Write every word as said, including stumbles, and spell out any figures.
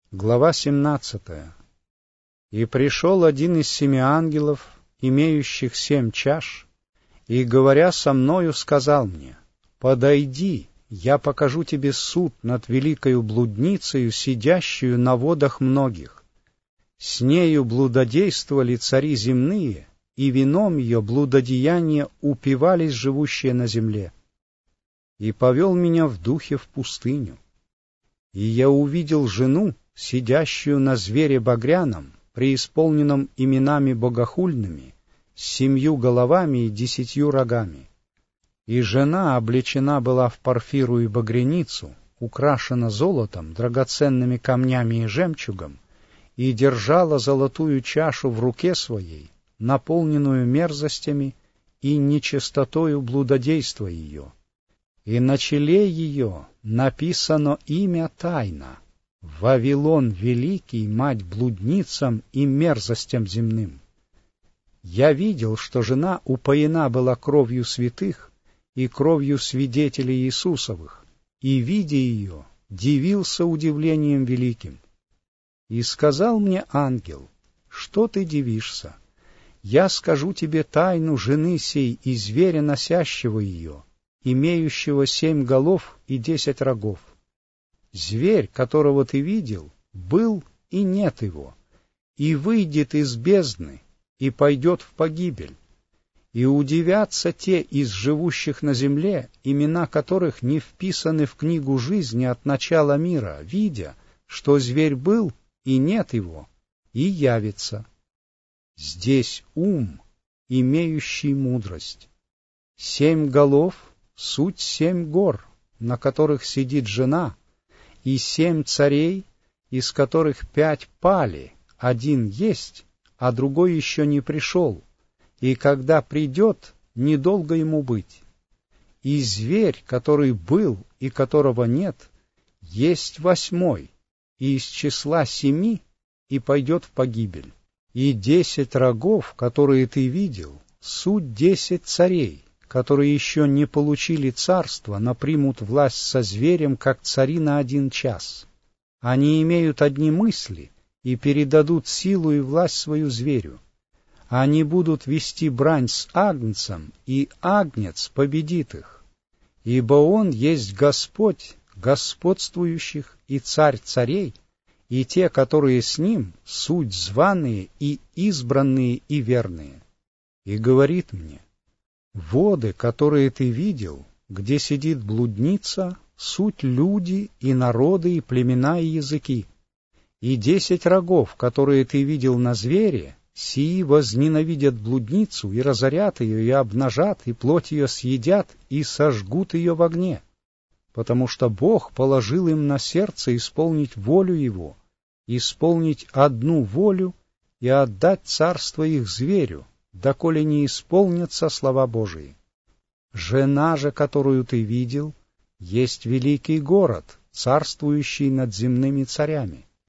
Глава семнадцатая. «И пришел один из семи ангелов, имеющих семь чаш, и, говоря со мною, сказал мне: «Подойди, я покажу тебе суд над великою блудницею, сидящую на водах многих. С нею блудодействовали цари земные, и вином ее блудодеяния упивались живущие на земле. И повел меня в духе в пустыню. И я увидел жену, сидящую на звере багряном, преисполненном именами богохульными, с семью головами и десятью рогами. И жена облечена была в парфиру и багряницу, украшена золотом, драгоценными камнями и жемчугом, и держала золотую чашу в руке своей, наполненную мерзостями и нечистотою блудодейства ее. И на челе ее написано имя тайна: Вавилон Великий, мать блудницам и мерзостям земным. Я видел, что жена упоена была кровью святых и кровью свидетелей Иисусовых, и, видя ее, дивился удивлением великим. И сказал мне ангел: что ты дивишься? Я скажу тебе тайну жены сей и зверя, носящего ее, имеющего семь голов и десять рогов. Зверь, которого ты видел, был и нет его, и выйдет из бездны, и пойдет в погибель. И удивятся те из живущих на земле, имена которых не вписаны в книгу жизни от начала мира, видя, что зверь был и нет его, и явится. Здесь ум, имеющий мудрость. Семь голов — суть семь гор, на которых сидит жена, и семь царей, из которых пять пали, один есть, а другой еще не пришел, и когда придет, недолго ему быть. И зверь, который был и которого нет, есть восьмой, и из числа семи, и пойдет в погибель. И десять рогов, которые ты видел, суть десять царей, которые еще не получили царство, но примут власть со зверем, как цари на один час. Они имеют одни мысли и передадут силу и власть свою зверю. Они будут вести брань с агнцем, и агнец победит их. Ибо он есть Господь господствующих и царь царей, и те, которые с ним, суть званые и избранные и верные. И говорит мне: воды, которые ты видел, где сидит блудница, суть люди и народы и племена и языки. И десять рогов, которые ты видел на звере, сии возненавидят блудницу и разорят ее, и обнажат, и плоть ее съедят, и сожгут ее в огне, потому что Бог положил им на сердце исполнить волю Его, исполнить одну волю и отдать царство их зверю, доколе не исполнятся слова Божии. Жена же, которую ты видел, есть великий город, царствующий над земными царями.